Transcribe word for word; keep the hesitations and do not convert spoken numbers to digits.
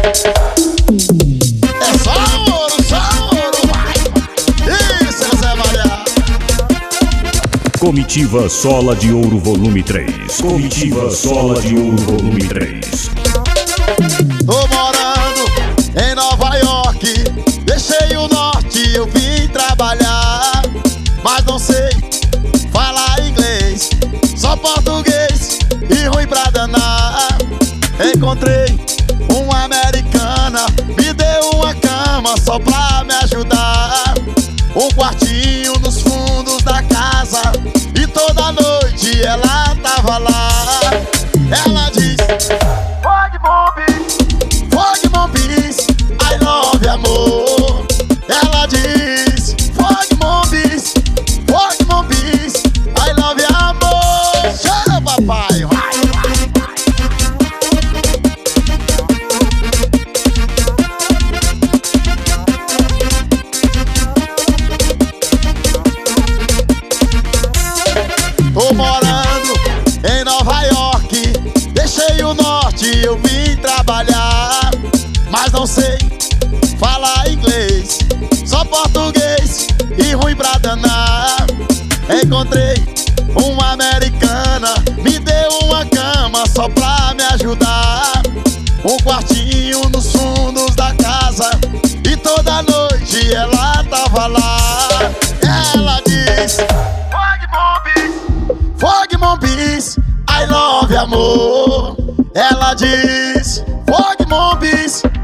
É só ouro, só ouro, vai. Isso é Zé Maria. Comitiva Sola de Ouro Volume três. Comitiva Sola de Ouro Volume três. Tô morando em Nova York, deixei o norte, eu vim trabalhar. Mas não sei falar inglês, só português e ruim pra danar. Encontrei uma americana, me deu uma cama só pra me ajudar. Um quartinho nos fundos da casa e toda noite ela tava lá. Ela diz: Fog Mombis, Fog Mombis, I love amor. Ela diz: Fog Mombis, Fog Mombis, I love amor. Chama, papai, vai. Tô morando em Nova York, deixei o norte, eu vim trabalhar. Mas não sei falar inglês, só português e ruim pra danar. Encontrei uma americana, me deu uma cama só pra me ajudar. Um quartinho nos fundos da casa e toda noite ela tava lá. Ela diz: Fog Mombis, Fog Mombis, I love amor. Ela diz: Fog Mombis,